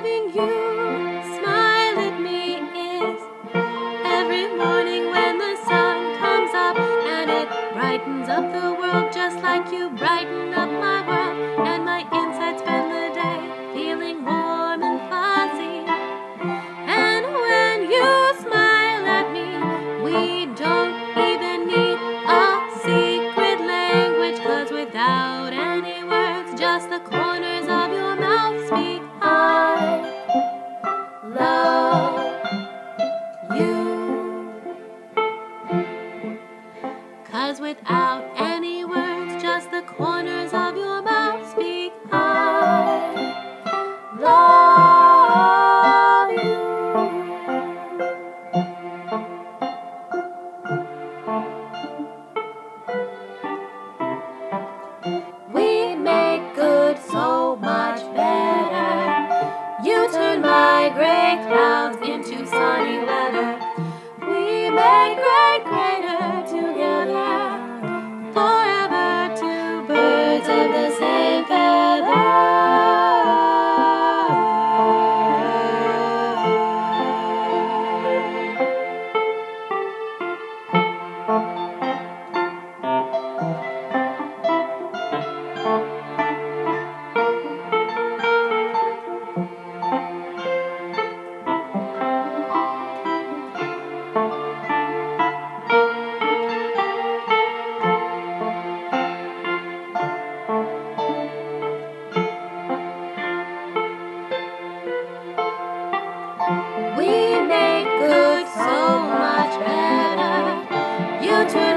having you smile at me is every morning when the sun comes up and it brightens up the world just like you brighten up my world, and my insides spend the day feeling warm and fuzzy. And when you smile at me, we don't even need a secret language, 'cause without any words, just the corners of your mouth speak. I love you. 'Cause without any words, just the corners of your mouth speak. I love you. We make good so much better. You turn my gray clouds into sunny weather. We make great greater together. Forever two birds of the same feather. We make good so much better. You turn